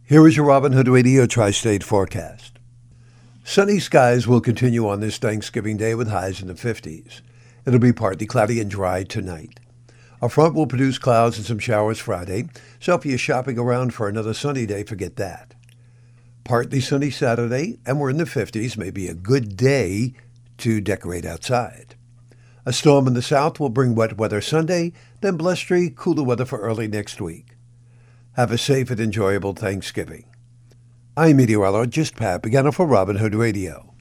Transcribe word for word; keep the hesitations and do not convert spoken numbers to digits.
Here is your Robin Hood Radio Tri-State forecast. Sunny skies will continue on this Thanksgiving Day with highs in the fifties. It'll be partly cloudy and dry tonight. A front will produce clouds and some showers Friday, so if you're shopping around for another sunny day, forget that. Partly sunny Saturday, and we're in the fifties, may be a good day to decorate outside. A storm in the south will bring wet weather Sunday, then blustery, cooler weather for early next week. Have a safe and enjoyable Thanksgiving. I'm meteorologist Pat Pagano for Robin Hood Radio.